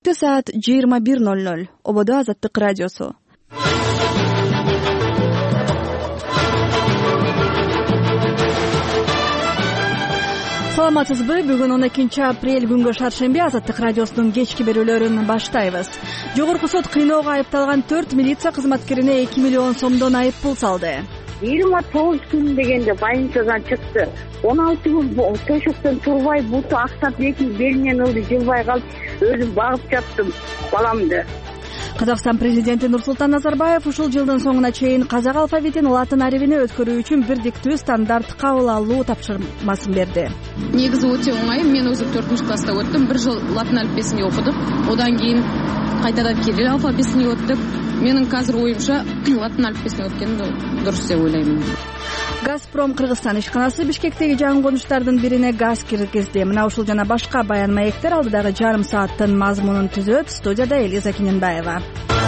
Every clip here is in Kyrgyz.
Кечки саат 21:00. Ободо Азаттык радиосу. Саламатсызбы? Бүгүн 12 апрель күнгө шаршемби Азаттык радиосунун кечки берүүлөрүн баштайбыз. Жогорку сот кыйноого айыпталган 4 милиция кызматкерине 2 миллион сомдон айып пул салды. 29 күн дегенде больницадан чыкты. 16 күн төшөктөн турбай, буту аксап, белинен ылды, жылбай калып, өзүм багып жаттым баламды. Казакстан президенти Нурсултан Назарбаев ушул жылдын соңуна чейин казак алфавитин латын арабине өткөрүү үчүн бирдиктүү стандарт кабыл алуу тапшырмасын берди. Негизи өтө оңай. Мен өзүм 4-класста өттүм. Бир жыл латын алфавитин окудук. Одан кийин кайтадан кирилл алфавитин өттүк. Менин азыр оюмча латын алфавитин өткөн дурус деп ойлойм. Газпром Кыргызстан ишканасы Бишкектеги жаңы конуштардын бирине газ киргизди. Мына ушул жана башка баян маектер алдыдагы жарым сааттын мазмунун түзөт. Студияда Элиза Киненбаева.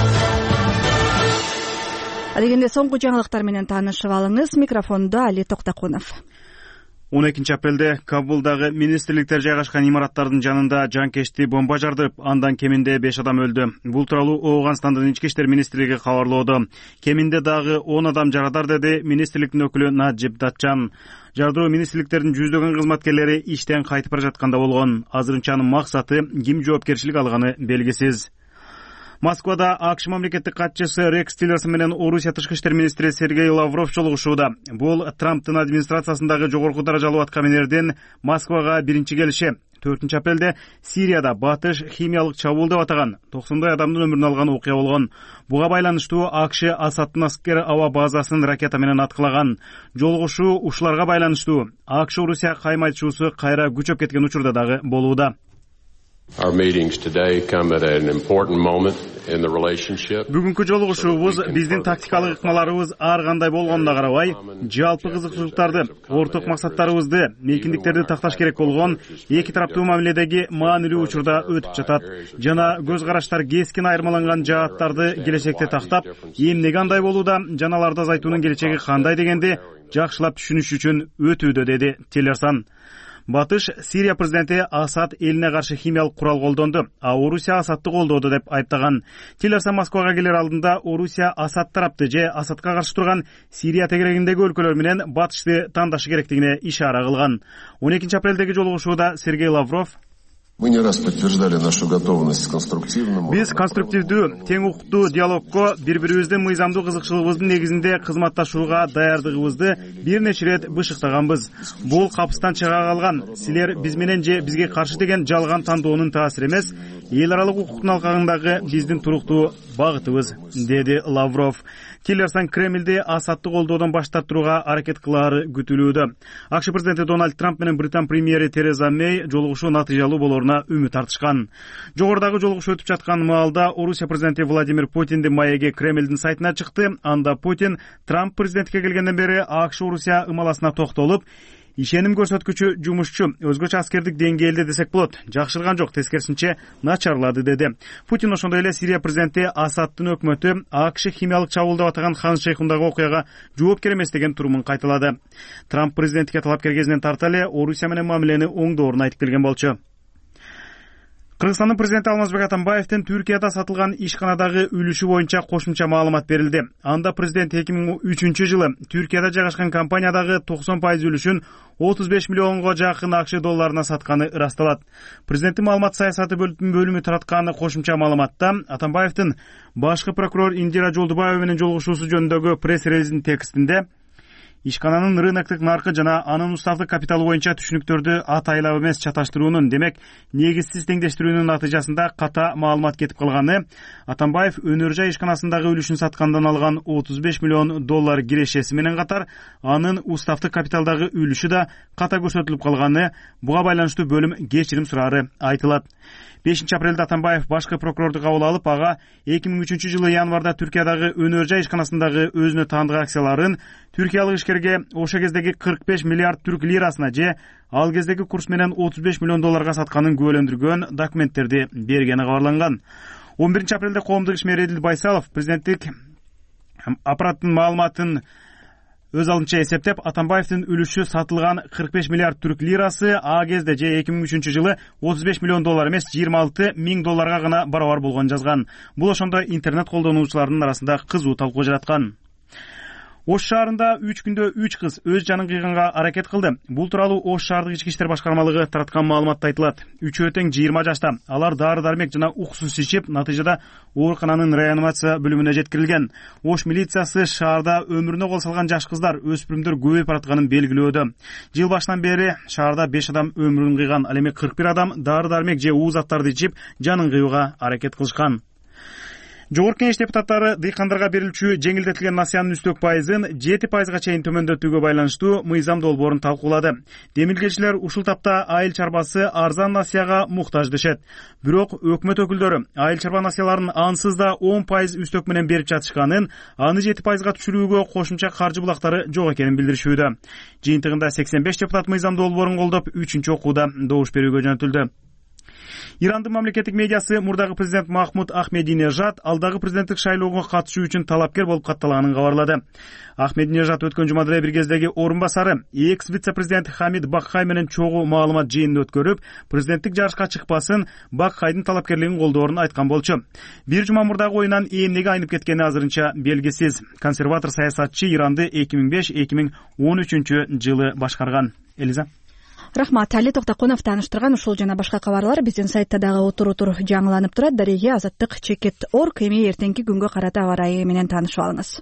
Адегенде соңку жаңылыктар менен таанышып алыңыз. Микрофондо Али Токтакунов. 12 апрелде Кабулдагы министрликтер жайгашкан имараттардын жанында жанкечти бомба жардырып, андан кеминде 5 адам өлдү. Бул тууралуу Ооганстандын ички иштер министрлиги кабарлоодо. Кеминде дагы 10 адам жарадар, деди министрликтин өкүлү Наджиб Датчан. Жардыруу министрликтердин жүздөгөн кызматкерлери иштен кайтып бара жатканда болгон. Азырынча анын максаты ким жоопкерчилик алганы белгисиз. Москвада АКШ мамлекеттик катчысы Рекс Тиллерсон менен Орусия тышкы иштер министри Сергей Лавров жолугушууда. Бул Трамптын администрациясындагы жогорку даражалуу аткаминердин Москвага биринчи келиши. 4 апрелде Сирияда батыш химиялык чабуул деп атаган 90 адамдын өмүрүн алган окуя болгон. Буга байланыштуу АКШ Асадтын аскер аба базасын ракета менен аткылаган. Жолугушуу ушуларга байланыштуу. АКШ Орусия кайма айтышуусу кайра күчөп кеткен учурда дагы болууда. Бүгүнкү жолугушуубуз биздин тактикалык ыкмаларыбыз ар кандай болгонуна карабай, жалпы кызыкчылыктарды, орток максаттарыбызды, мейкиндиктерди такташ керек болгон эки тараптуу мамиледеги маанилүү учурда өтүп жатат жана көз караштар кескин айырмаланган жааттарды келечекте тактап, эмнеге андай болууда, жана аларды азайтуунун келечеги кандай дегенди жакшылап түшүнүш үчүн өтүүдө, деди Тиллерсон. Батыш Сирия президенти Асад элине каршы химиялык курал колдонду, а Орусия Асадты колдоду деп айыптаган. Тиллерсон Москвага келер алдында Орусия Асад тарапты же Асадка каршы турган Сирия тегерегиндеги өлкөлөр менен батышты тандашы керектигине ишара кылган. 12 апрелдеги жолугушууда Сергей Лавров: Мы не раз подтверждали нашу готовность к конструктивному. Биз конструктивдүү, тең укуктуу диалогко, бири-бирибиздин мыйзамдуу кызыкчылыгыбыздын негизинде кызматташууга даярдыгыбызды бир нече ирет бышыктаганбыз. Бул капыстан чыга калган, силер биз менен же бизге каршы деген жалган тандоонун таасири эмес, эл аралык укуктун алкагындагы биздин туруктуу багытыбыз, деди Лавров. Тиллерсон Кремльде Асадты колдоодон баш тартууга аракет кылаары күтүлүүдө. АКШ президенти Дональд Трамп менен Британ премьери Тереза Мэй жолугушуу натыйжалуу болоруна үмүт артышкан. Жогорудагы жолугушуу өтүп жаткан маалда Орусия президенти Владимир Путиндин маеги Кремльдин сайтына чыкты. Анда Путин Трамп президенттикке келгенден бери АКШ Орусия ымаласына токтолуп, ишеним көрсөткүчү жумушчу, өзгөчө аскердик деңгээлде десек болот, жакшырган жок, тескерисинче начарлады, деди. Путин ошондой эле Сирия президенти Асадтын өкмөтү АКШ химиялык чабуул деп атаган Хан Шейхундагы окуяга жоопкер эмес деген турумун кайталады. Трамп президенттикке талапкер кезинен тарта эле Орусия менен мамилени оңдоорун айтып келген болчу. Кыргызстандын президенти Алмазбек Атамбаевдин Түркияда сатылган ишканадагы үлүшү боюнча кошумча маалымат берилди. Анда президент 2003 жылы Түркияда жайгашкан компаниядагы 90% үлүшүн 35 миллионго жакын АКШ долларына сатканы ырасталат. Президенттин маалымат саясаты бөлүмү тараткан кошумча маалыматта Атамбаевдин башкы прокурор Индира Жолдубаева менен жолугушуусу жөнүндөгү пресс-релиздин текстинде ишкананын рыноктук наркы жана анын уставдык капиталы боюнча түшүнүктөрдү атайлап эмес чаташтыруунун, демек негизсиз теңдештирүүнүн натыйжасында ката маалымат кетип калганы, Атамбаев өнөр жай ишканасындагы үлүшүн саткандан алган 35 миллион доллар кирешеси менен катар анын уставдык капиталдагы үлүшү да ката көрсөтүлүп калганы, буга байланыштуу бөлүм кечирим сураары айтылат. 5 апрелде Атамбаев башкы прокурорду кабыл алып, ага 2003 жылы январда Түркиядагы өнөр жай ишканасындагы өзүнө таандык акцияларын түркиялык ишкерге ошо кездеги 45 миллиард түрк лирасына же ал кездеги курс менен 35 миллион долларга сатканын күбөлөндүргөн документтерди бергени кабарланган. 11 апрелде коомдук ишмер Эдил Байсалов президенттик аппараттын маалыматын Өз алдынча эсептеп, Атамбаевдин үлүшү сатылган 45 миллиард түрк лирасы а кезде же 2003-жылы 35 миллион доллар эмес 26 миң долларга гана барабар болгонун жазган. Бул ошондой интернет колдонуучулардын арасында кызуу талкуу жараткан. Ош шаарында 3 күндө 3 кыз өз жанын кыйганга аракет кылды. Бул тууралуу Ош шаардык ички иштер башкармалыгы тараткан маалыматта айтылат. Үчөө тең 20 жашта. Алар дары-дармек жана уксус ичип, натыйжада оорукананын реанимация бөлүмүнө жеткирилген. Ош милициясы шаарда өмүрүнө кол салган жаш кыздар, өспүрүмдөр көбөйүп баратканын белгилөөдө. Жыл башынан бери шаарда 5 адам өмүрүн кыйган, ал эми 41 адам дары-дармек же уу заттарды ичип, жанын кыюуга аракет кылышкан. Жогорку Кеңеш депутаттары дыйкандарга берилчү жеңилдетилген насыянын үстөк пайызын 7% чейин төмөндөтүүгө байланыштуу мыйзам долбоорун талкуулады. Демилгечилер ушул тапта айыл чарбасы арзан насыяга муктаж дешет. Бирок өкмөт өкүлдөрү айыл чарба насыяларын ансыз да 10% үстөк менен берип жатышканын, аны 7%га түшүрүүгө кошумча каржы булактары жок экенин билдиришүүдө. Жыйынтыгында 85 депутат мыйзам долбоорун колдоп, 3-окууда добуш берүүгө жөнөтүлдү. Ирандын мамлекеттик медиасы мурдагы президент Махмуд Ахмединежад алдагы президенттик шайлоого катышуу үчүн талапкер болуп катталганын кабарлады. Ахмединежад өткөн жумада бир кездеги орун басары экс-вице-президент Хамид Бакхай менен чогуу маалымат жыйынын өткөрүп, президенттик жарышка чыкпасын, Бакхайдын талапкерлигин колдоорун айткан болчу. Бир жума мурдагы оюнан эмнеге айнып кеткени азырынча белгисиз. Консерватор саясатчы Иранды 2005-2013 жылы башкарган. Элиза. Рахмат. Али Токтокунов тааныштырган ушул жана башка кабарлар биздин сайтта дагы отур жаңыланып турат. Дареге Азаттык Чекет.org. Эми эртеңки күнгө карата аба ырайы менен таанышып алыңыз.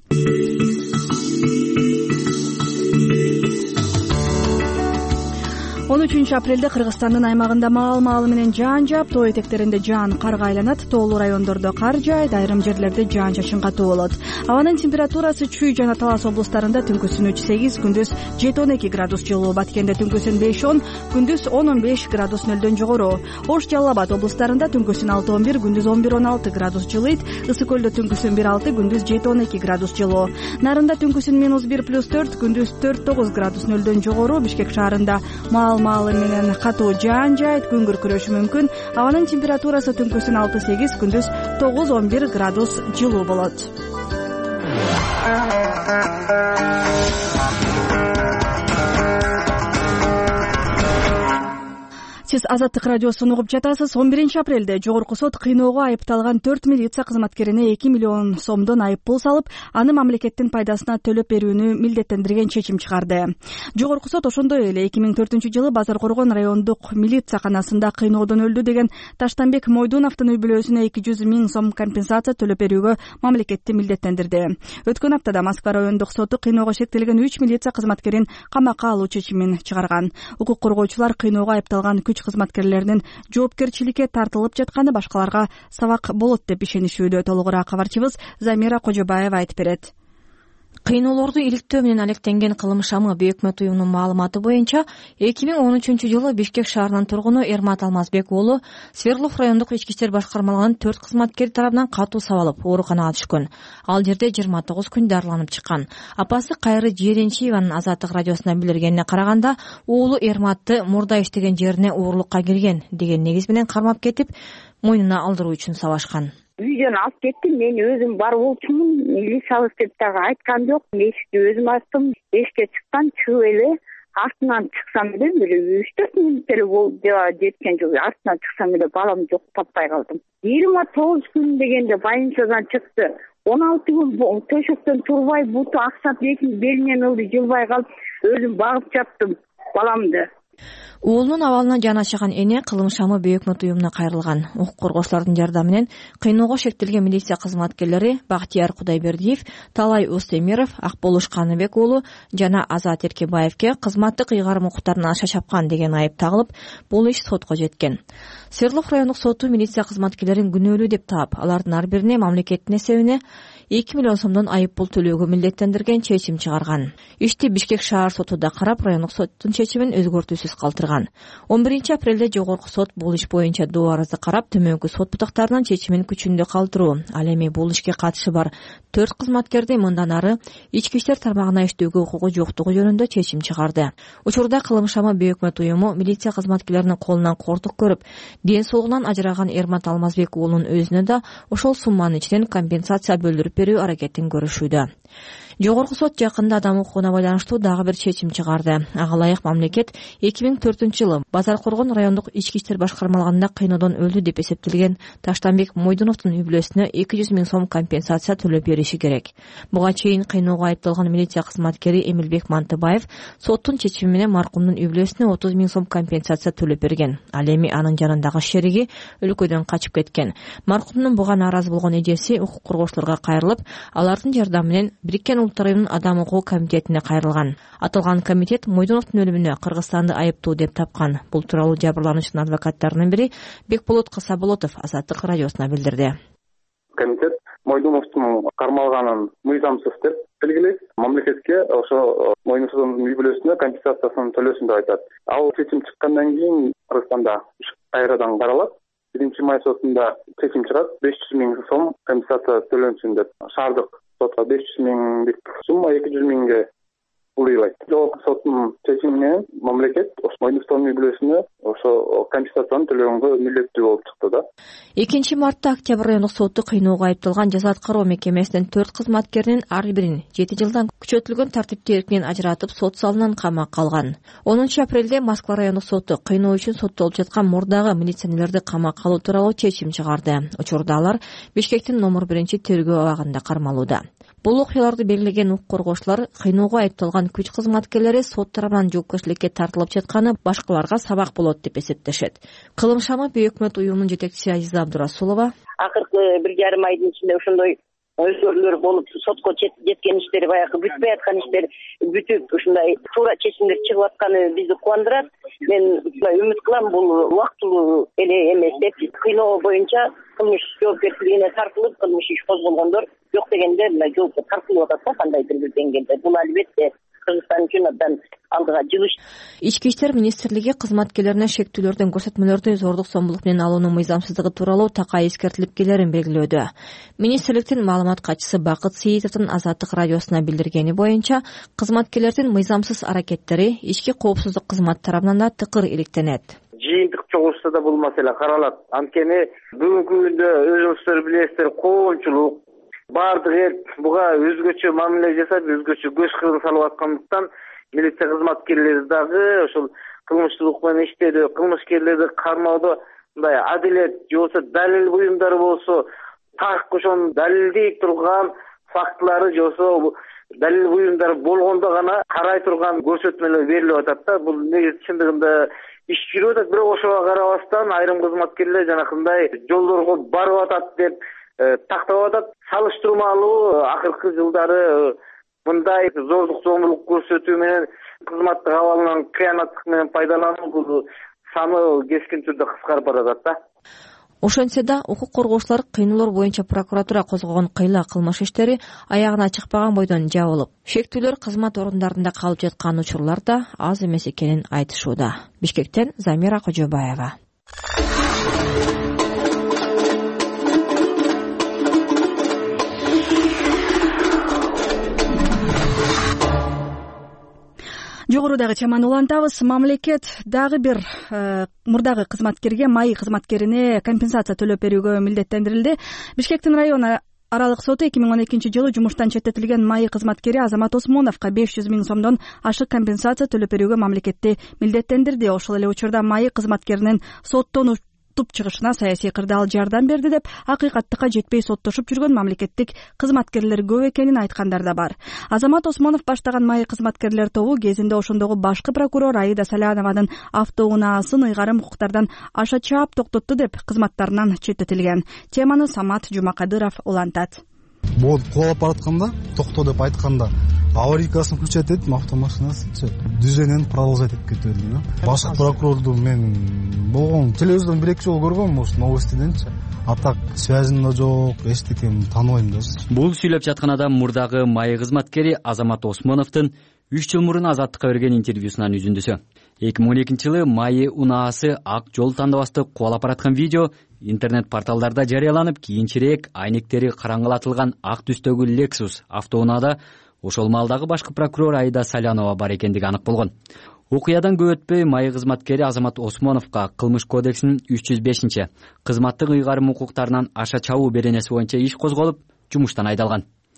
13 апрелде Кыргызстандын аймагында маал-маалы менен жаан жаап, тоо этектеринде жаан карга айланат, тоолуу райондордо кар жаайт, айрым жерлерде жаан-чачын катуу болот. Абанын температурасы Чүй жана Талас облустарында түнкүсүн 3-8, күндүз 7-12 градус жылуу, Баткенде түнкүсүн 5-10, күндүз 10-15 градус нөлдөн жогору. Ош Жалал Абад облустарында түнкүсүн 6-11, күндүз 11-16 градус жылыйт, Ысык Көлдө түнкүсүн 1-6, күндүз 7-12 градус жылуу. Нарында түнкүсүн -1+4, күндүз 4-9 градус нөлдөн жогору. Бишкек шаарында маалы менен катуу жаан жаайт, күн күркүрөшү мүмкүн. Абанын температурасы түнкүсүн 6-8, күндүз 9-11 градус жылуу болот. Сиз Азаттык радиосун угуп жатасыз. 11 апрелде Жогорку сот кыйноого айыпталган 4 милиция кызматкерине 2 миллион сомдон айыппул салып, аны мамлекеттин пайдасына төлөп берүүнү милдеттендирген чечим чыгарды. Жогорку сот ошондой эле 2004-жылы Базар Коргон райондук милицияканасында кыйноодон өлдү деген Таштанбек Мойдуновдун үй бүлөсүнө 200 000 сом компенсация төлөп берүүгө мамлекетти милдеттендирди. Өткөн аптада Москва райондук соту кыйноого шектелген 3 милиция кызматкерин камакка алуу чечимин чыгарган. Укук коргоочулар кыйноого айыпталган күч кызматкерлеринин жоопкерчиликке тартылып жатканы башкаларга сабак болот деп ишенишүүдө. Толугураак кабарчыбыз Замира Кожобаева айтып берет. Кыйноолорду иликтөө менен алектенген кылмыш шамы Өкмөт уюмунун маалыматы боюнча 2013-жылы Бишкек шаарынын тургуну Эрмат Алмазбек уулу Свердлов райондук ички иштер башкармалыгынын 4 кызматкери тарабынан катуу сабалып ооруканага түшкөн. Ал жерде 29 күн дарыланып чыккан. Апасы Кайры Жиренчиеванын Азаттык радиосуна билдиргенине караганда, уулу Эрматты мурда иштеген жерине уурулукка келген деген негиз менен кармап кетип, мойнуна алдыруу үчүн сабашкан. Үйдөн алып кеттим, мен өзүм бар болчумун, милициябыз деп дагы айткан жок. Эшикти өзүм ачтым, эшикке чыккан, чыгып эле артынан чыксам эле бир 3-4 мүнөт эле болду жеткен жок. Артынан чыксам эле балам жок, таппай калдым. 29 күн дегенде больницадан чыкты. 16 күн төшөктөн турбай, буту аксап, белинен ылды, жылбай калып, өзүм багып жаттым баламды. Уулунун абалына жан ачыган эне кылмыш шамы Өкмөт уюмуна кайрылган. Укук коргоочулардын жардамы менен кыйноого шектелген милиция кызматкерлери Бактияр Кудайбердиев, Талай Устемиров, Акболуш Каныбек уулу жана Азат Эркебаевке кызматтык ыйгарым укуктарын аша чапкан деген айып тагылып, бул иш сотко жеткен. Свердлов райондук соту милиция кызматкерлерин күнөөлүү деп таап, алардын ар бирине мамлекеттин эсебине 2 миллион сомдон айыппул төлөөгө милдеттендирген чечим чыгарган. Ишти Бишкек шаар соту да карап, райондук соттун чечимин өзгөртүүсүз калтырган. 11 апрелде Жогорку сот бул иш боюнча доо арызды карап, төмөнкү сот бутактарынын чечимин күчүндө калтыруу. Ал эми бул ишке катышы бар 4 кызматкерди мындан ары ички иштер тармагына иштөөгө укугу жоктугу жөнүндө чечим чыгарды. Учурда кылмыш шамы Өкмөт уюму милиция кызматкерлеринин колунан кортук көрүп, ден соолугунан ажыраган Эрмат Алмазбек уулунун өзүнө да ошол сумманын ичинен компенсация бөлдүрүп берүү аракетин көрүшүүдө. Жогорку сот жакында адам укугуна байланыштуу дагы бир чечим чыгарды. Ага ылайык мамлекет 2004-жылы Базар Коргон райондук ички иштер башкармалыгында кыйноодон өлдү деп эсептелген Таштанбек Мойдуновдун үй-бүлөсүнө 200 000 сом компенсация төлөп бериши керек. Буга чейин кыйноого айыпталган милиция кызматкери Эмилбек Мантыбаев соттун чечими менен маркумдун үй-бүлөсүнө 30 000 сом компенсация төлөп берген. Ал эми анын жанындагы шериги өлкөдөн качып кеткен. Маркумдун буга нааразы болгон эжеси укук коргоочуларга кайрылып, алардын жардамы менен Бириккен Улуттар уюмунун адам укугу комитетине кайрылган. Аталган комитет Мойдуновдун өлүмүнө Кыргызстанды айыптуу деп тапкан. Бул тууралуу жабырлануучунун адвокаттарынын бири Бекболот Касаболотов Азаттык радиосуна билдирди. Комитет Мойдуновдун кармалганын мыйзамсыз деп белгилейт. Мамлекетке ошо Мойдуновдун үй-бүлөсүнө компенсациясын төлөсүн деп айтат. Ал чечим чыккандан кийин Кыргызстанда кайрадан каралат. 1-май сотунда чечим чыгат. 500 000 сом компенсация төлөнсүн деп. Шаардык сотко 500 000 сумма 200 000ге улайлайт. Жогорку соттун чечими менен мамлекет Мойдуновдун үй-бүлөсүнө ошо компенсацияны төлөгөнгө милдеттүү болуп чыкты да. 2-мартта Октябрь райондук соту кыйноого айыпталган жаза аткаруу мекемесинин 4 кызматкеринин ар бирин 7 жылдан күчөтүлгөн тартипте эркинен ажыратып сот залынан камакка алган. 10-апрелде Москва райондук соту кыйноо үчүн соттолуп жаткан мурдагы милиционерлерди камакка алуу тууралуу чечим чыгарды. Учурда алар Бишкектин номер 1-тергөө абагында кармалууда. Бул окуяларды белгилеген укук коргоочулар кыйноого айыпталган күч кызматкерлери сот тарабынан жоопкерчиликке тартылып жатканы башкаларга сабак болот деп эсептешет. Кылым шамы Бейөкмөт уюмунун жетекчиси Азиза Абдурасулова: Акыркы 1,5 айдын ичинде ошондой өзгөрүүлөр болуп, сотко жеткен иштер, баягы бүтпөй аткан иштер бүтүп, ушундай туура чечимдер чыгып атканы бизди кубандырат. Мен үмүт кылам, бул убактылуу эле эмес деп. Кыйноо боюнча кылмыш жоопкерчилигине тартылып, кылмыш иш козголгондор жок дегенде мына жоопко тартылып атат да, кандайдыр бир деңгээлде. Бул албетте Кыргызстан үчүн абдан алдыга жылыш. Ички иштер министрлиги кызматкерлерине шектүүлөрдөн көрсөтмөлөрдү зордук сомдук менен алуунун мыйзамсыздыгы тууралуу такай эскертилип келерин белгилөөдө. Министрликтин маалымат катчысы Бакыт Сейитовдун Азаттык радиосуна билдиргени боюнча, кызматкерлердин мыйзамсыз аракеттери ички коопсуздук кызмат тарабынан да тыкыр иликтенет. Жыйынтык чогулушта да бул маселе каралат. Анткени бүгүнкү күндө өзүңүздөр билесиздер, коомчулук баардык эл буга өзгөчө мамиле жасап, өзгөчө көз кырын салып аткандыктан милиция кызматкерлери дагы ошол кылмыштуулук менен иштөөдө, кылмышкерлерди кармоодо мындай адилет же болбосо далил буюмдары болсо, так ошону далилдей турган фактылары же болбосо далил буюмдары болгондо гана карай турган көрсөтмөлөр берилип атат да. Бул негизи чындыгында иш жүрүп атат, бирок ошого карабастан айрым кызматкерлер жанакындай жолдорго барып атат деп тактап атат. Салыштырмалуу акыркы жылдары мындай зордук зомбулук көрсөтүү менен кызматтык абалынан кыянаттык менен пайдалануу бул саны кескин түрдө кыскарып баратат да. Ошентсе да укук коргоочулар кыйноолор боюнча прокуратура козгогон кыйла кылмыш иштери аягына чыкпаган бойдон жабылып, шектүүлөр кызмат орундарында калып жаткан учурлар да аз эмес экенин айтышууда. Бишкектен Замира Кожобаева. Жогорудагы чаманы улантабыз. Мамлекет дагы бир мурдагы кызматкерге, майы кызматкерине компенсация төлөп берүүгө милдеттендирилди. Бишкектин район аралык соту 2012-жылы жумуштан четтетилген майы кызматкери Азамат Осмоновго 500 000 сомдон ашык компенсация төлөп берүүгө мамлекетти милдеттендирди. Ошол эле учурда майы кызматкеринин соттон чыгышына саясий кырдаал жардам берди деп акыйкаттыкка жетпей соттошуп жүргөн мамлекеттик кызматкерлер көп экенин айткандар да бар. Азамат Осмонов баштаган майы кызматкерлер тобу кезинде ошондогу башкы прокурор Аида Салянованын автоунаасын ыйгарым укуктардан аша чаап токтотту деп кызматтарынан четтетилген. Теманы Самат Жумакадыров улантат. Бод кулап баратканда, токто деп айтканда, аварийкасын включать этип, автомашинасы дүзөнөн продолжать этип кетиверди. Башкы прокурорду мен болгон телевизордон 1-2 жолу көргөм, может, новостиденчи. А так связында жок, эчтекем тааныбайм да. Бул сүйлөп жаткан адам мурдагы майы кызматкери Азамат Осмоновдун 3 жыл мурун Азаттыкка берген интервьюсунан үзүндүсү. 2012-жылы майы унаасы ак жол тандабасты кубалап бараткан видео интернет порталдарда жарыяланып, кийинчерээк айнектери караңгылатылган ак түстөгү Lexus автоунаада ошол маалдагы башкы прокурор Аида Салянова бар экендиги анык болгон. Окуядан көп өтпөй майы кызматкери Азамат Осмоновго Кылмыш кодексинин 305 кызматтык ыйгарым укуктарынан аша чабуу беренеси боюнча иш козголуп, жумуштан айдалган.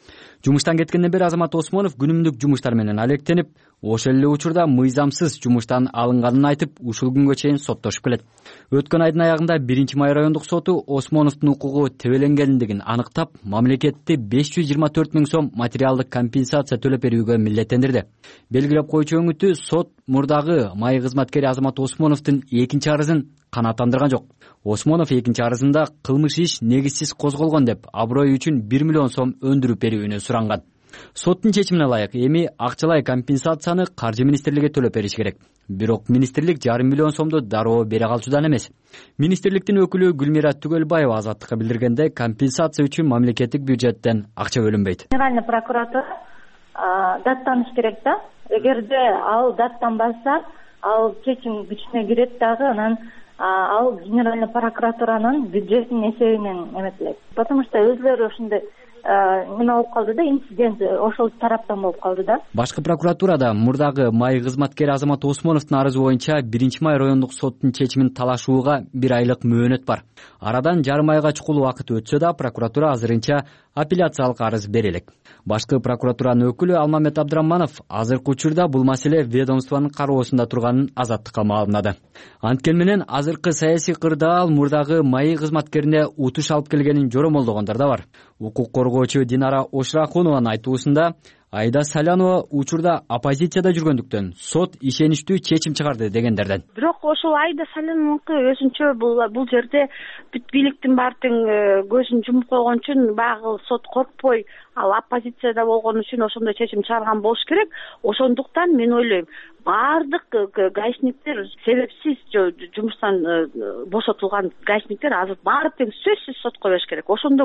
Жумуштан кеткенден бери Азамат Осмонов күнүмдүк жумуштар менен алектенип, ошол эле учурда мыйзамсыз жумуштан алынганын айтып, ушул күнгө чейин соттошуп келет. Өткөн айдын аягында 1-Май райондук соту Осмоновдун укугу тебеленгендигин аныктап, мамлекетти 524 000 сом материалдык компенсация төлөп берүүгө милдеттендирди. Белгилеп коюучу өңүтү сот мурдагы май кызматкери Азамат Осмоновдун экинчи арызын канааттандырган жок. Осмонов экинчи арызында кылмыш иш негизсиз козголгон деп, аброю үчүн 1 миллион сом өндүрүп берүүнү суранган. Соттун чечимине ылайык эми акчалай компенсацияны Каржы министрлиги төлөп бериш керек. Бирок министрлик 1,5 миллион сомду дароо бере калчудан эмес. Министрликтин өкүлү Гүлмира Түгөлбаева Азаттыкка билдиргенде, компенсация үчүн мамлекеттик бюджеттен акча бөлүнбөйт. Генеральный прокуратура даттаныш керек да. Эгерде ал даттанбаса, ал чечим күчүнө кирет дагы, анан ал Генеральный прокуратуранын бюджетинин эсебинен эметилет. Потому что өзлөрү ушундай неме болуп калды да, инцидент ошол тараптан болуп калды да. Башкы прокуратурада мурдагы май кызматкери Азамат Осмоновдун арызы боюнча 1-Май райондук соттун чечимин талашууга 1 айлык мөөнөт бар. Арадан жарым айга чукул убакыт өтсө да, прокуратура азырынча апелляциялык арыз бере элек. Башкы прокуратуранын өкүлү Алмамет Абдыраманов азыркы учурда бул маселе ведомствонун кароосунда турганын Азаттыкка маалымдады. Анткени менен азыркы саясий кырдаал мурдагы май кызматкерине утуш алып келгенин жоромолдогондор да бар. Укук коргоочу Динара Ошракунованын айтуусунда, Айда Салянова учурда оппозицияда жүргөндүктөн сот ишеничтүү чечим чыгарды дегендерден. Бирок ошол Айда Саляновнуку өзүнчө бул жерде бүт бийликтин баары тең көзүн жумуп койгон үчүн баягы сот коркпой, ал оппозицияда болгон үчүн ошондой чечим чыгарган болуш керек. Ошондуктан мен ойлойм, баардык гаишниктер себепсиз жумуштан бошотулган гаишниктер азыр баары тең сөзсүз сотко бериш керек. Ошондо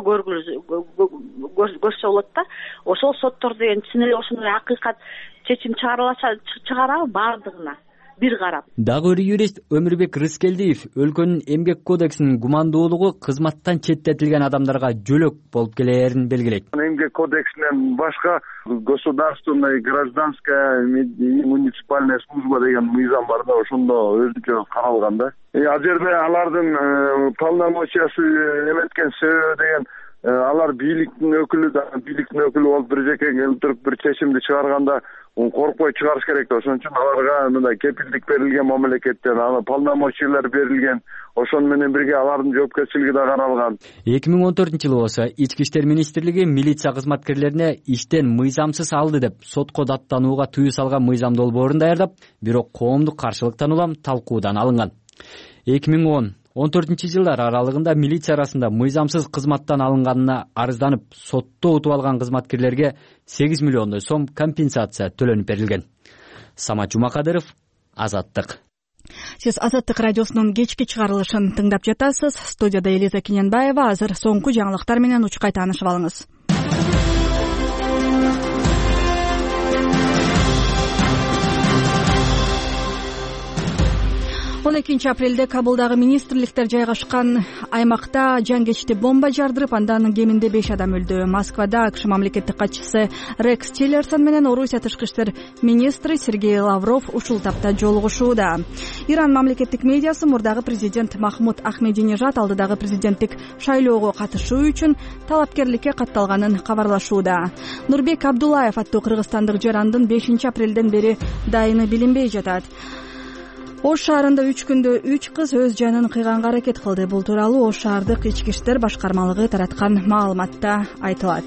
көрсө болот да. Ошол соттор деген чын эле ошондой акыйкат чечим чыгарабы баардыгына бир карап. Дагы бир юрист Өмүрбек Рыскелдиев өлкөнүн эмгек кодексинин гумандуулугу кызматтан четтетилген адамдарга жөлөк болуп келээрин белгилейт. Эмгек кодексинен башка государственная, гражданская и муниципальная служба деген мыйзам бар да, ошондо өзүнчө каралган да. Ал жерде алардын полномочиясы эметкен себеби деген алар бийликтин өкүлү болуп бир жеке келип туруп бир чечимди чыгарганда коркпой чыгарыш керек да. Ошон үчүн аларга мындай кепилдик берилген мамлекеттен, аны полномочиялар берилген, ошону менен бирге алардын жоопкерчилиги да каралган. 2014-жылы болсо Ички иштер министрлиги милиция кызматкерлерине иштен мыйзамсыз алды деп сотко даттанууга тыюу салган мыйзам долбоорун даярдап, бирок коомдук каршылыктан улам талкуудан алынган. 2010-14-жылдар аралыгында милиция арасында мыйзамсыз кызматтан алынганына арызданып, сотто утуп алган кызматкерлерге 8 миллиондой сом компенсация төлөнүп берилген. Самат Жумакадыров, Азаттык. Сиз Азаттык радиосунун кечки чыгарылышын тыңдап жатасыз. Студияда Элиза Кененбаева. Азыр соңку жаңылыктар менен учкай таанышып алыңыз. 12 апрелде Кабулдагы министрликтер жайгашкан аймакта жан-кечти бомба жардырып, андан кеминде 5 адам өлдү. Москвада АКШ мамлекеттик катчысы Рекс Тиллерсон менен Орусия тышкы иштер министри Сергей Лавров ушул тапта жолугушууда. Иран мамлекеттик медиасы мурдагы президент Махмуд Ахмединежад алдыдагы президенттик шайлоого катышуу үчүн талапкерликке катталганын кабарлашууда. Нурбек Абдуллаев аттуу кыргызстандык жарандын 5 апрелден бери дайыны билинбей жатат. Ош шаарында 3 күндө 3 кыз өз жанын кыйганга аракет кылды. Бул тууралуу Ош шаардык ички иштер башкармалыгы тараткан маалыматта айтылат.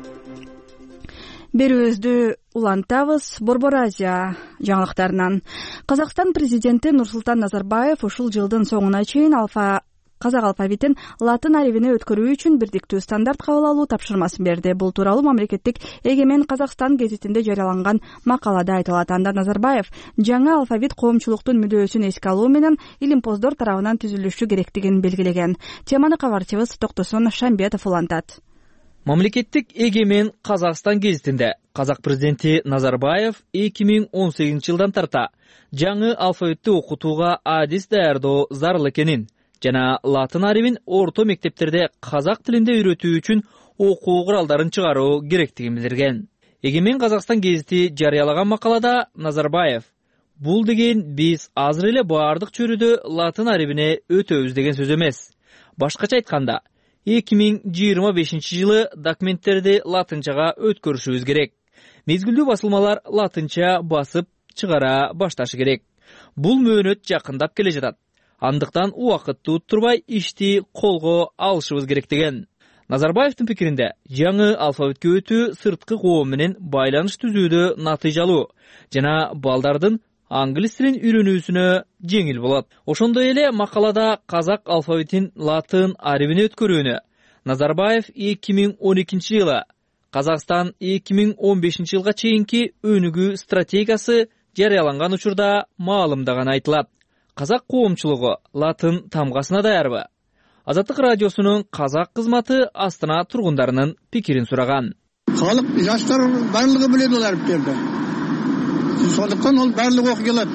Берүүбүздү улантабыз Борбор Азия жаңылыктарынан. Казакстан президенти Нурсултан Назарбаев ушул жылдын соңуна чейин казак алфавитин латын арифине өткөрүү үчүн бирдиктүү стандарт кабыл алуу тапшырмасын берди. Бул тууралуу мамлекеттик Эгемен Казакстан гезитинде жарыяланган макалада айтылат. Анда Назарбаев жаңы алфавит коомчулуктун мүдөөсүн эске алуу менен илимпоздор тарабынан түзүлүшү керектигин белгилеген. Теманы кабарчыбыз Токтосун Шамбетов улантат. Мамлекеттик Эгемен Казакстан гезитинде казак президенти Назарбаев 2018 жылдан тарта жаңы алфавитти окутууга адис даярдоо зарыл экенин жана латын арифин орто мектептерде казак тилинде үйрөтүү үчүн окуу куралдарын чыгаруу керектигин билдирген. Эгемен Казакстан гезити жарыялаган макалада Назарбаев бул деген биз азыр эле баардык чөйрөдө латын арифине өтөбүз деген сөз эмес. Башкача айтканда, 2025-жылы документтерди латынчага өткөрүшүбүз керек. Мезгилдүү басылмалар латынча басып чыгара башташы керек. Бул мөөнөт жакындап келе жатат. Андыктан убакытты уттурбай ишти колго алышыбыз керек деген. Назарбаевдин пикиринде жаңы алфавитке өтүү сырткы коом менен байланыш түзүүдө натыйжалуу жана балдардын англис тилин үйрөнүүсүнө жеңил болот. Ошондой эле макалада казак алфавитин латын арибине өткөрүүнү Назарбаев 2012-жылы Казакстан 2015-жылга чейинки өнүгүү стратегиясы жарыяланган учурда маалымдаганы айтылат. Казак коомчулугу латын тамгасына даярбы? Азаттык радиосунун казак кызматы Астана тургундарынын пикирин сураган. Халык, жаштар барлыгы билет ол ариптерди. Сондуктан ол барлыгы окуй алат.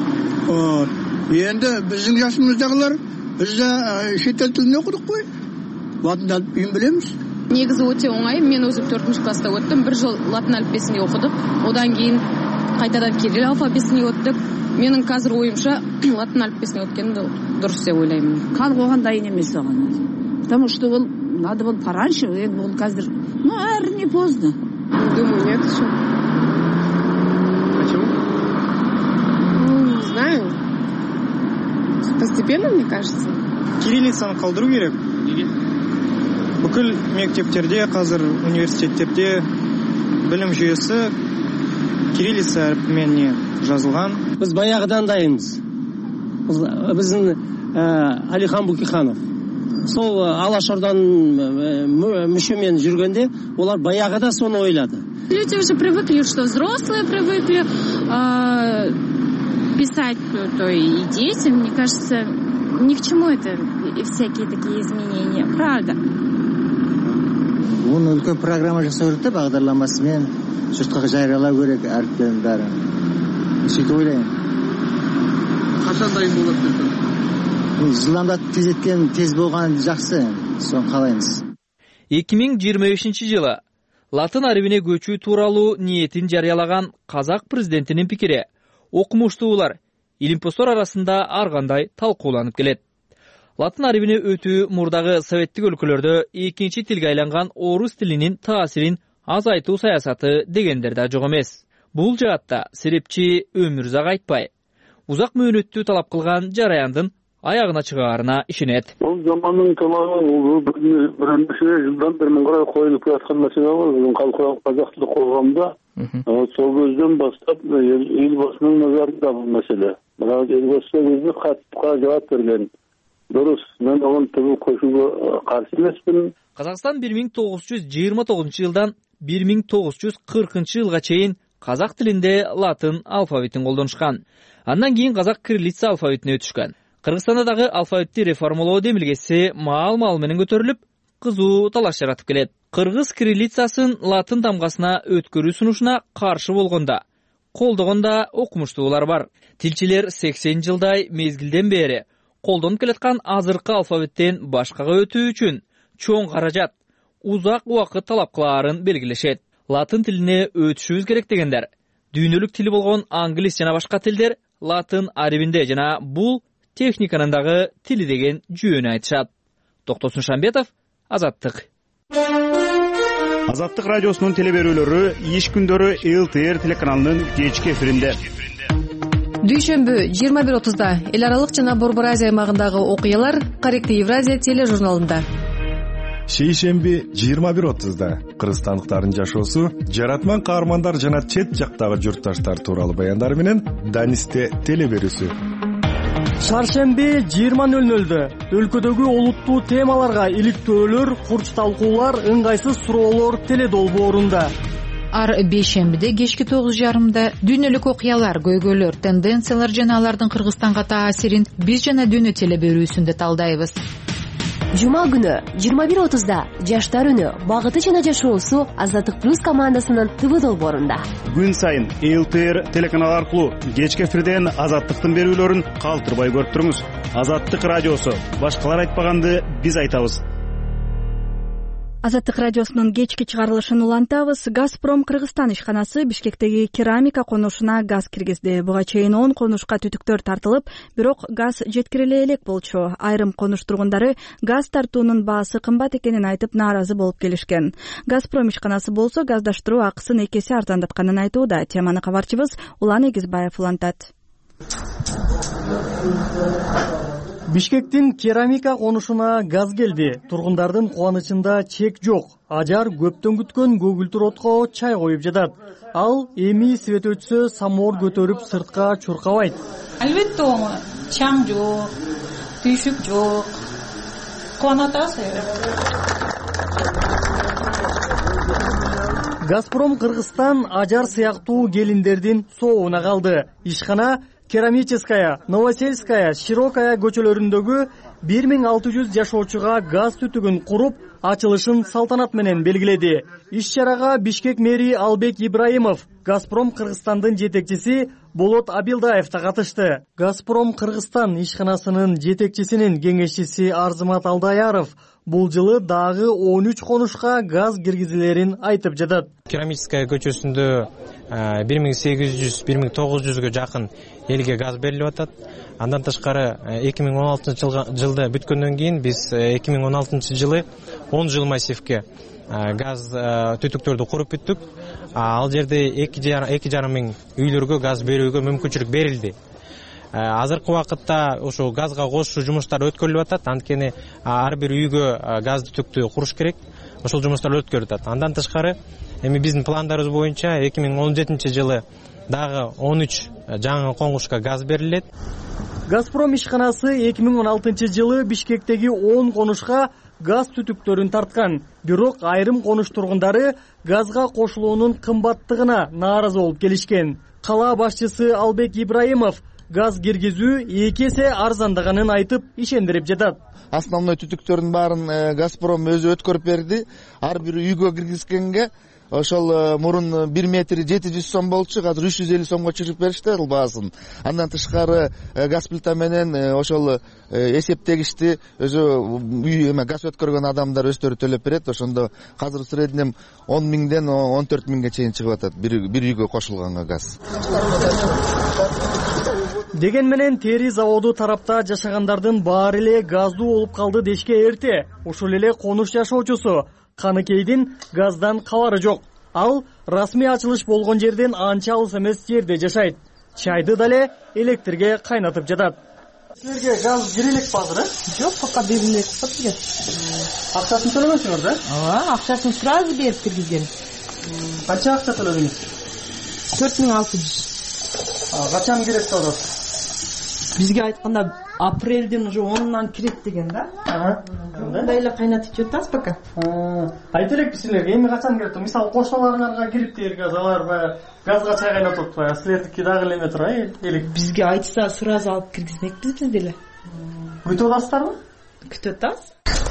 Энди биздин жашыбыздагылар биз да чет эл тилин окудук кой. Латын алифбейин билебиз. Негизи өтө оңай. Мен өзүм 4-класста өттүм. 1 жыл латын алифбесин окудук. Одан кийин кайтадан кирилл алфавитине өттүк. Менин азыр оюмча латын алифбесине өткөн дурус деп ойлойм. Калк оған дайын емес оған. Потому что ол надо было пораньше, енді ол қазір, әрі не поздно. Думаю, нет еще. Почему? Не знаю. Постепенно, мне кажется. Кириллицаны калдыруу керек. Неге? Бүкіл мектептерде, қазір университеттерде білім жүйесі кириллица әріпімен жазылған. Біз баяғыдан дайынбыз. Біздің Алихан Букиханов. Сол Алашордан мүшемен жүргенде, олар баяғыда соны ойлады. Люди уже привыкли, что взрослые привыкли писать, то и дети. Мне кажется, ни к чему это всякие такие изменения. Правда. Оны үлкен программа жасау керек, бағдарламасымен жұртқа жариялау керек әріптердің бәрін. Сөйтіп ойлаймын. Қашан дайын болады деп? Жылдамдатып тез тез болған жақсы, соны қалаймыз. 2025-жылы латын арибине көчүү тууралуу ниетин жарыялаган казак президентинин пикири окумуштуулар, илимпоздор арасында ар кандай талкууланып келет. Латын арибине өтүү мурдагы советтик өлкөлөрдө экинчи тилге айланган орус тилинин таасирин азайтуу саясаты дегендер да жок эмес. Бул жаатта серепчи Өмүрзак Айтбай узак мөөнөттүү талап кылган жараяндын аягына чыгаарына ишенет. Бул замандын талабы бирнеше жылдан бери мындай коюлуп жаткан маселе бар. Биздин калкалык казак тили коомунда сол көздөн баштап эл башынын назарында бул маселе. Бирок эл башы өзү катка жооп берген. Дурус, мен оған түбі көшуге қарсы емеспін. Қазақстан 1929 жылдан 1940 жылға чейин қазақ тілінде латын алфавитин колдонушкан. Андан кийин қазақ кириллица алфавитине өтүшкөн. Кыргызстанда дагы алфавитти реформалоо демилгеси маал менен көтөрүлүп, кызуу талаш жаратып келет. Кыргыз кириллицасын латын тамгасына өткөрүү сунушуна каршы болгонда, колдогонда окумуштуулар бар. Тилчилер 80 жылдай мезгилден бери колдонуп келаткан азыркы алфавиттен башкага өтүү үчүн чоң каражат, узак убакыт талап кылаарын белгилешет. Латын тилине өтүшүбүз керек дегендер, дүйнөлүк тили болгон англис жана башка тилдер латын арибинде жана бул техниканын дагы тили деген жүйөнү айтышат. Токтосун Шамбетов, Азаттык. Азаттык радиосунун телеберүүлөрү иш күндөрү ЛТР телеканалынын кечки эфиринде. Дүйшөмбү 21:30-да эл аралык жана Борбор Азия аймагындагы окуялар Корректив Евразия тележурналында. Шейшемби 21:30-да кыргызстандыктардын жашоосу, жаратман каармандар жана чет жактагы журтташтар тууралуу баяндар менен Данисте телеберүүсү. Шаршемби 20:00-дө өлкөдөгү олуттуу темаларга иликтөөлөр, курч талкуулар, ыңгайсыз суроолор теледолбоорунда. Ар бейшембиде кечки 9:30-да дүйнөлүк окуялар, көйгөйлөр, тенденциялар жана алардын Кыргызстанга таасирин биз жана дүйнө телеберүүсүндө талдайбыз. Жума күнү 21:30-да жаштар үнү, багыты жана жашоосу Азаттык плюс командасынын ТВ долбоорунда. Күн сайын ЛТР телеканалы аркылуу кечки эфирден Азаттыктын берүүлөрүн калтырбай көрүп туруңуз. Азаттык радиосу, башкалар айтпаганды биз айтабыз. Азаттык радиосунун кечки чыгарылышын улантабыз. Газпром Кыргызстан ишканасы Бишкектеги керамика конушуна газ киргизди. Буга чейин 10 конушка түтүктөр тартылып, бирок газ жеткириле элек болчу. Айрым конуш тургундары газ тартуунун баасы кымбат экенин айтып нааразы болуп келишкен. Газпром ишканасы болсо газдаштыруу акысын 2 эсе арзандатканын айтууда. Теманы кабарчыбыз Улан Эгизбаев улантат. Бишкектин керамика конушуна газ келди. Тургундардын кубанычында чек жок. Ажар көптөн күткөн көгүлтүр отко чай коюп жатат. Ал эми свет өтсө самоор көтөрүп сыртка чуркабайт. Албетте оңой. Чаң жок, түйшүк жок. Кубанып атабыз. Газпром Кыргызстан ажар сыяктуу келиндердин соогуна калды. Ишкана Керамическая, Новосельская, Широкая көчөлөрүндөгү 1600 жашоочуга газ түтүгүн куруп, ачылышын салтанат менен белгиледи. Иш-чарага Бишкек мэри Албек Ибраимов, Газпром Кыргызстандын жетекчиси Болот Абилдаев да катышты. Газпром Кыргызстан ишканасынын жетекчисинин кеңешчиси Арзымат Алдаяров бул жылы дагы 13 конушка газ киргизилерин айтып жатат. Керамическая көчөсүндө 1800-1900га жакын элге газ берилип атат. Андан тышкары 2016 жылда бүткөндөн кийин биз 2016 жылы 10 жыл массивке газ түтүктөрдү куруп бүттүк. Ал жерде 2,5 миң үйлөргө газ берүүгө мүмкүнчүлүк берилди. Азыркы убакытта ошо газга кошуу жумуштары өткөрүлүп атат. Анткени ар бир үйгө газ түтүктү куруш керек. Ошол жумуштар өткөрүлүп атат. Андан тышкары эми биздин пландарыбыз боюнча 2017 жылы дагы 13 жаңы коңгушка газ берилет. Газпром ишканасы 2016 жылы Бишкектеги 10 конушка газ түтүктөрүн тарткан. Бирок айрым конуш тургундары газга кошулуунун кымбаттыгына нааразы болуп келишкен. Кала башчысы Албек Ибраимов газ киргизүү 2 эсе арзандаганын айтып ишендирип жатат. Основной түтүктөрдүн баарын Газпром өзү өткөрүп берди. Ар бир үйгө киргизгенге ошол мурун 1 метри 700 сом болчу, азыр 350 сомго чыгып беришти ал баасын. Андан тышкары газ плита менен ошол эсептегичти өзү газ өткөргөн адамдар өздөрү төлөп берет. Ошондо азыр среднем 10 миңден 14 миңге чейин чыгып атат бир үйгө кошулганга газ. Деген менен тери заводу тарапта жашагандардын баары эле газдуу болуп калды дешке эрте. Ошол эле конуш жашоочусу Каныкейдин газдан кабары жок. Ал расмий ачылыш болгон жерден анча алыс эмес жерде жашайт. Чайды дале электрге кайнатып жатат. Силерге газ кирилек базыр, Жок, пока берилек бизге. Акчасын төлөмөсүңөр да? Ооба, акчасын сразу берип киргизген. Канча акча төлөдүңүз? 4600. Качан кирет болот? Бизге айтканда апрелден уже 10-нан кирет деген да. Мындай эле кайнатып жатабыз пока. Айта элекпи силерге эми качан кирет? Мисалы кошуналарыңарга кирип дейр газ, алар баягы газга чай кайнатып атпайбы? Силердики дагы эле эме тура элек. Бизге айтса сразу алып киргизмекпиз биз деле. Күтүп атасыздарбы? Күтүп атабыз.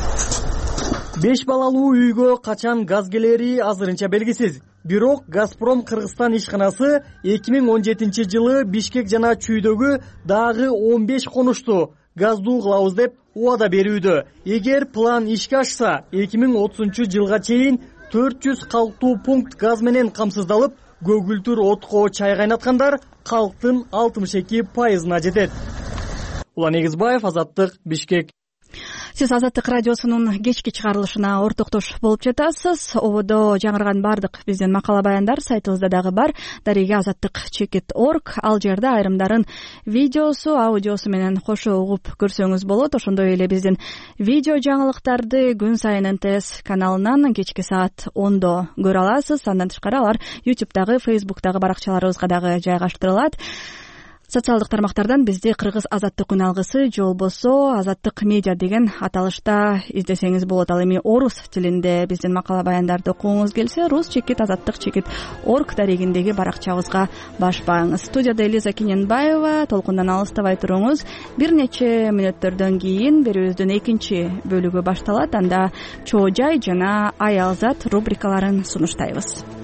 5 балалуу үйгө качан газ келери азырынча белгисиз. Бирок Газпром Кыргызстан ишканасы 2017 жылы Бишкек жана Чүйдөгү дагы 15 конушту газдуу кылабыз деп убада берүүдө. Эгер план ишке ашса, 2030 жылга чейин 400 калктуу пункт газ менен камсыздалып, көгүлтүр отко чай кайнаткандар калктын 62%-на жетет. Улан Эгизбаев, Азаттык, Бишкек. Сиз Азаттык радиосунун кечки чыгарылышына ортоктош болуп жатасыз. Ободо жаңырган бардык биздин макала баяндар сайтыбызда дагы бар. Дареге azattik.org. Ал жерде айрымдарын видеосу, аудиосу менен кошо угуп көрсөңүз болот. Ошондой эле биздин видео жаңылыктарды күн сайын НТС каналынан кечки саат 10до көрө аласыз. Андан тышкары алар YouTube'дагы, Facebook'дагы баракчаларыбызга дагы жайгаштырылат. Социалдык тармактардан бизди Кыргыз Азаттык күн алгысы же болбосо Азаттык медиа деген аталышта издесеңиз болот. Ал эми орус тилинде биздин макала баяндарды окугуңуз келсе, rus-azattik.org дарегиндеги баракчабызга башпаңыз. Студияда Элиза Кененбаева, толкундан алыстабай туруңуз. Бир нече мүнөттөрдөн кийин берүүбүздүн экинчи бөлүгү башталат. Анда чоо жай жана аялзат рубрикаларын сунуштайбыз.